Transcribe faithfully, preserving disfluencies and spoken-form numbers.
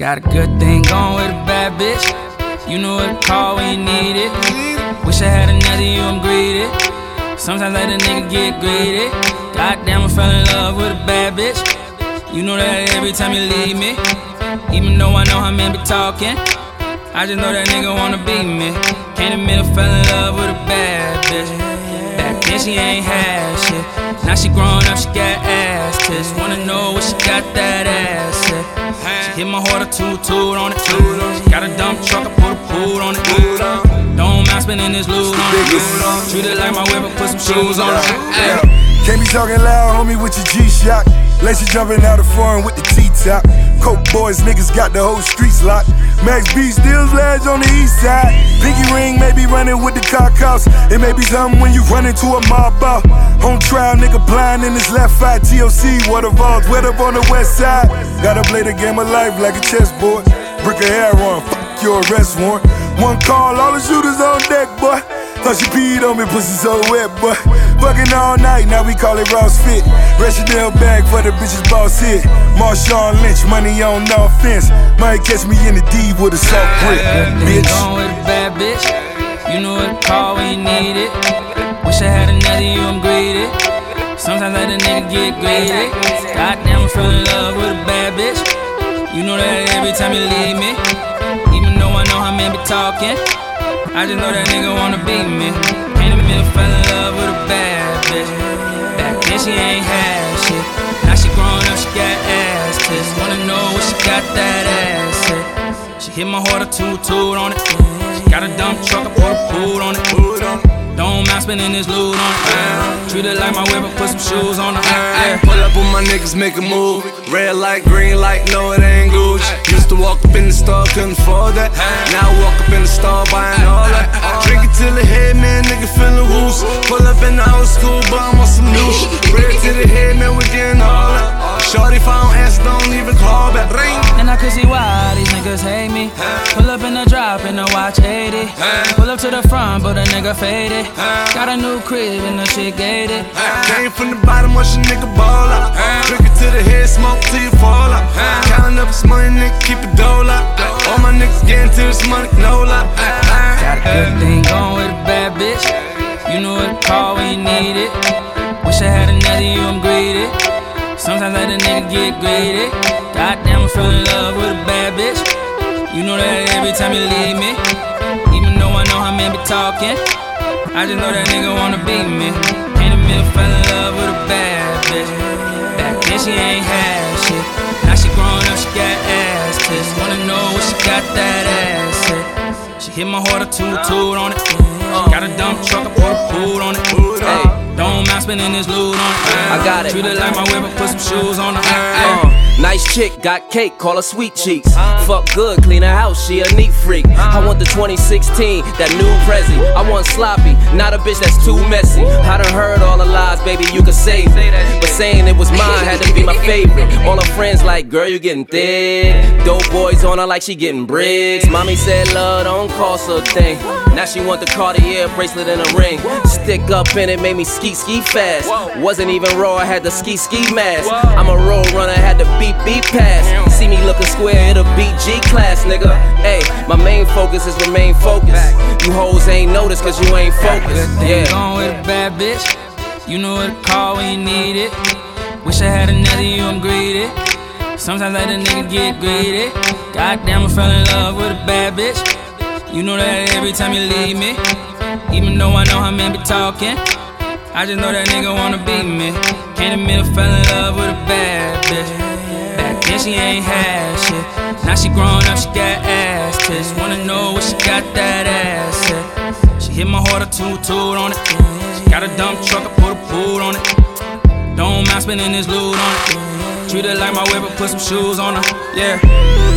Got a good thing going with a bad bitch. You know what to call when you need it. Wish I had another you, I'm greedy. Sometimes let a nigga get greedy. Goddamn, I fell in love with a bad bitch. You know that every time you leave me. Even though I know how men be talking, I just know that nigga wanna be me. Can't admit I fell in love with a bad bitch. Back then she ain't had shit. Now she grown up, she got ass tits. Wanna know what she got that ass at. She hit my heart a toot-toot on it. She got a dump truck, I put a pool on it. Don't mind spending this loot on it. Treat it like my whip, I put some shoes on it. Can't be talking loud, homie, with your G-Shock. Let you jumping out of foreign with the T-top. Coke boys, niggas got the whole streets locked. Max B still lads on the east side. Pinky ring may be running with the car cops. It may be something when you run into a mob out. On trial, nigga blind in his left eye. T O C, water vaults, wet up on the west side. Gotta play the game of life like a chessboard. Brick of hair on, fuck your arrest warrant. One call, all the shooters on deck, boy. Thought she peed on me, pussy so wet, boy. Fucking all night, now we call it Ross Fit. Chanel bag for the bitches boss hit. Marshawn Lynch, money on no offense. Might catch me in the D with a soft grip, bitch. Going with a bad bitch. You know what to call when you need it. Wish I had another you, I'm greedy. Sometimes let a nigga get greedy. Goddamn, I fell in love with a bad bitch. You know that every time you leave me. Even though I know how men be talking, I just know that nigga wanna be me. Can't admit I fell in love with a bad bitch. Back then she ain't had shit. Now she grown up, she got ass tits. Wanna know what she got that ass at. She hit my heart a toot-toot on it. She got a dump truck, I put a pool on it. Don't mind spending this loot on it. Treat it like my whip, I put some shoes on it. Pull up with my niggas, make a move. Red light, green light, no it ain't Gucci. Used to walk up in the store, couldn't afford that. Now I walk up in the store, buying all that. Drink it till the head, man, nigga feelin' loose. Pull up in the old school, but I'm on some new shit. Red to the head, man, we getting all that. Shorty, if I don't answer, don't even call back. Ring. And I could see why these niggas hate me. Pull up in the drop in the watch eighty. Pull up to the front, but a nigga faded. Got a new crib and the shit gated. Came from the bottom, watch a nigga ball up. Drink it to the head, smoke till you fall up. Counting up this money, nigga, keep it dole up. All my niggas getting to this money, no lie. Got a good thing going with a bad bitch. You know what to call when you need it. Wish I had another you, I'm greedy. Sometimes let a nigga get greedy. Goddamn, I fell in love with a bad bitch. You know that every time you leave me. Even though I know how men be talking, I just know that nigga wanna be me. Can't admit I fell in love with a bad bitch. Back then she ain't had shit. Now she grown up, she got ass tits. Wanna know what she got that ass at. She hit my heart a toot-toot on it. Got a dump truck, I put a pool on it. Hey, don't mind spending this loot on it. I got it. Treat it like my whip, I put some shoes on it. Uh, nice chick, got cake, call her sweet cheeks. Fuck good, clean her house, she a neat freak. I want the twenty sixteen, that new Prezi. I want sloppy, not a bitch that's too messy. I done heard all the lies, baby, you could save it. But saying it was mine had to be my favorite. All her friends like, girl, you getting thick. Dope boys on her like she getting bricks. Mommy said love don't cost a thing. Now she want the Cartier bracelet and a ring. Stick up in it, made me ski ski fast. Wasn't even raw, I had the ski ski mask. I'm a road runner, had the beat beat pass. See me looking square, it'll be G class, nigga. Hey, my main focus is remain focused. You hoes ain't noticed cause you ain't focused. Yeah. Going with a bad bitch. You know what to call when you need it. Wish I had another you, I'm greedy. Sometimes let a nigga get greedy. Goddamn, I fell in love with a bad bitch. You know that every time you leave me. Even though I know how men be talking, I just know that nigga wanna be me. Can't admit I fell in love with a bad bitch. Back then she ain't had shit. Now she grown up, she got ass tits. Wanna know what she got that ass at. She hit my heart a toot-toot on it. She got a dump truck, I put a pool on it. Don't mind spending this loot on it. Treat it like my whip, I put some shoes on her. Yeah.